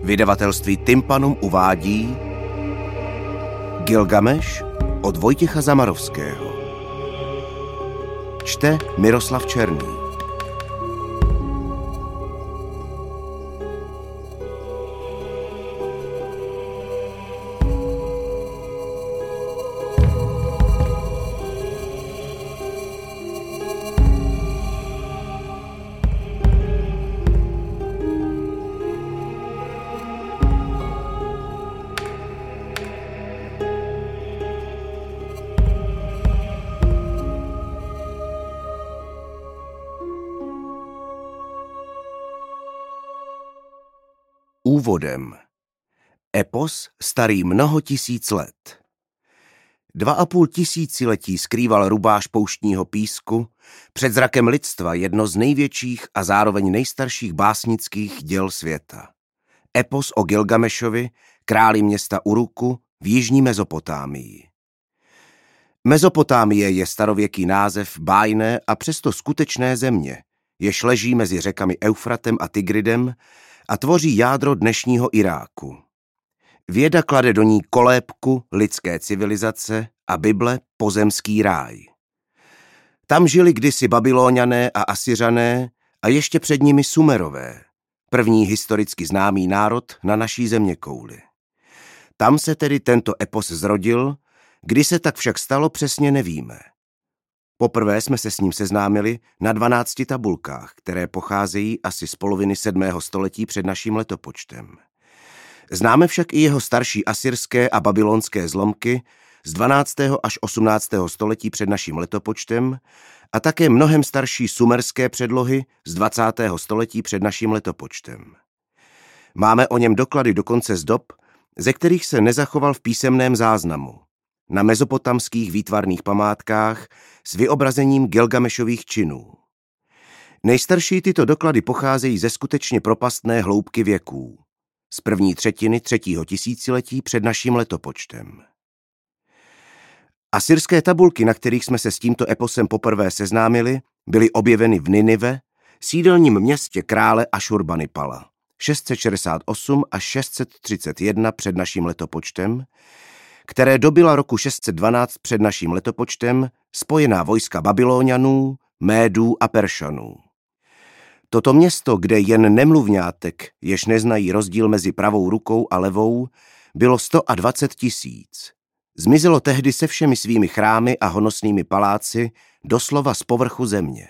Vydavatelství Tympanum uvádí Gilgameš od Vojtěcha Zamarovského. Čte Miroslav Černý. Úvodem. Epos starý mnoho tisíc let. 2,5 tisíciletí skrýval rubáš pouštního písku před zrakem lidstva jedno z největších a zároveň nejstarších básnických děl světa. Epos o Gilgamešovi, králi města Uruku v jižní Mezopotámii. Mezopotámie je starověký název bájné a přesto skutečné země, jež leží mezi řekami Eufratem a Tigridem a tvoří jádro dnešního Iráku. Věda klade do ní kolébku lidské civilizace a Bible pozemský ráj. Tam žili kdysi Babylóňané a Asyřané a ještě před nimi Sumerové, první historicky známý národ na naší zeměkouli. Tam se tedy tento epos zrodil, kdy se tak však stalo, přesně nevíme. Poprvé jsme se s ním seznámili na 12 tabulkách, které pocházejí asi z poloviny 7. století před naším letopočtem. Známe však i jeho starší asyrské a babylonské zlomky z 12. až 18. století před naším letopočtem a také mnohem starší sumerské předlohy z 20. století před naším letopočtem. Máme o něm doklady dokonce z dob, ze kterých se nezachoval v písemném záznamu. Na mezopotamských výtvarných památkách s vyobrazením Gilgamešových činů. Nejstarší tyto doklady pocházejí ze skutečně propastné hloubky věků, z první třetiny 3. tisíciletí před naším letopočtem. Asyrské tabulky, na kterých jsme se s tímto eposem poprvé seznámili, byly objeveny v Ninive, sídelním městě krále Ašurbanipala, 668 až 631 před naším letopočtem, které dobyla roku 612 před naším letopočtem spojená vojska Babylóňanů, Médů a Peršanů. Toto město, kde jen nemluvňátek, jež neznají rozdíl mezi pravou rukou a levou, bylo 120 000. Zmizelo tehdy se všemi svými chrámy a honosnými paláci doslova z povrchu země.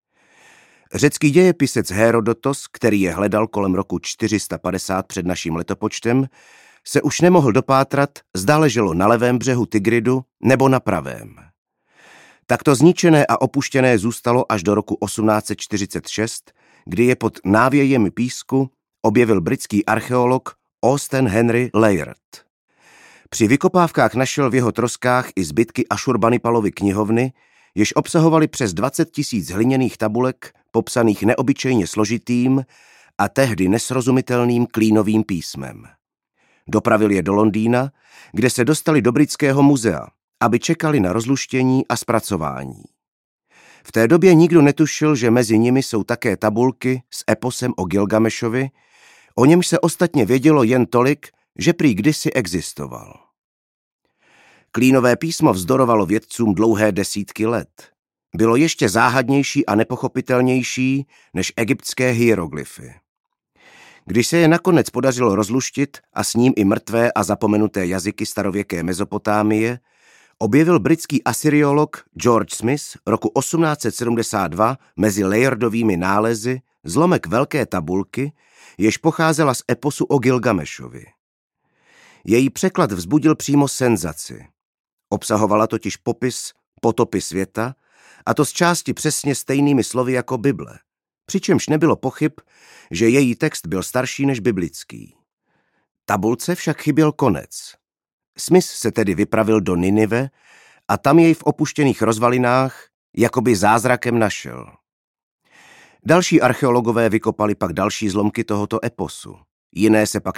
Řecký dějepisec Hérodotos, který je hledal kolem roku 450 před naším letopočtem, se už nemohl dopátrat, zda leželo na levém břehu Tigridu nebo na pravém. Takto zničené a opuštěné zůstalo až do roku 1846, kdy je pod návějem písku objevil britský archeolog Austen Henry Layard. Při vykopávkách našel v jeho troskách i zbytky Ašurbanipalovy knihovny, jež obsahovaly přes 20 000 hliněných tabulek popsaných neobyčejně složitým a tehdy nesrozumitelným klínovým písmem. Dopravil je do Londýna, kde se dostali do Britského muzea, aby čekali na rozluštění a zpracování. V té době nikdo netušil, že mezi nimi jsou také tabulky s eposem o Gilgamešovi, o němž se ostatně vědělo jen tolik, že prý kdysi existoval. Klínové písmo vzdorovalo vědcům dlouhé desítky let. Bylo ještě záhadnější a nepochopitelnější než egyptské hieroglyfy. Když se je nakonec podařilo rozluštit a s ním i mrtvé a zapomenuté jazyky starověké Mezopotámie, objevil britský asyriolog George Smith roku 1872 mezi Layardovými nálezy zlomek velké tabulky, jež pocházela z eposu o Gilgamešovi. Její překlad vzbudil přímo senzaci. Obsahovala totiž popis potopy světa, a to z části přesně stejnými slovy jako Bible, přičemž nebylo pochyb, že její text byl starší než biblický. Tabulce však chyběl konec. Smith se tedy vypravil do Ninive a tam jej v opuštěných rozvalinách jakoby zázrakem našel. Další archeologové vykopali pak další zlomky tohoto eposu. Jiné se pak